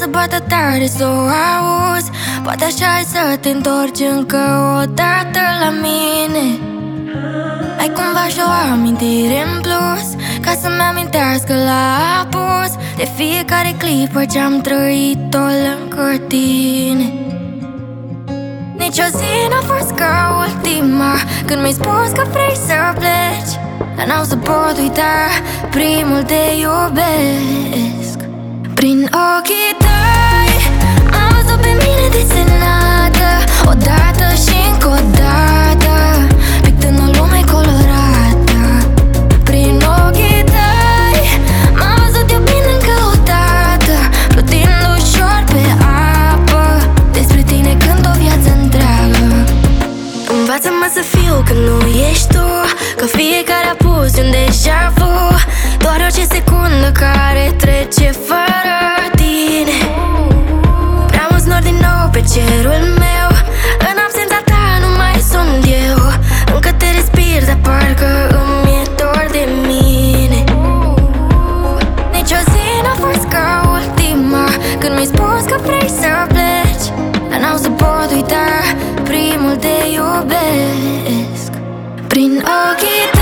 să bată tare să o auzi. Poate așa ai să te întorci încă o dată la mine. Ai cumva și o amintire în plus, ca să-mi amintească la apus de fiecare clipă ce-am trăit-o lângă tine. Nici o zi n-a fost ca ultima, când mi-ai spus că vrei să pleci, dar n-au să pot uita primul te iubesc. Prin ochii tăi am văzut pe mine desenată, odată și încă o dată, pictând o lume colorată. Prin ochii tăi m-am văzut iubind încă o dată, plutind ușor pe apă, despre tine cânt o viață întreagă. Învață-mă să fiu când nu ești tu, că fiecare a pus un deja vu, doar orice secundă care trece fără tine. Prea mulți nori din nou pe cerul meu, în absența ta nu mai sunt eu. Încă te respir, dar parcă îmi e dor de mine. Nici o zi n-a fost ca ultima, când mi-ai spus că vrei să pleci, dar n-au să pot uita primul te iubesc. Prin ochii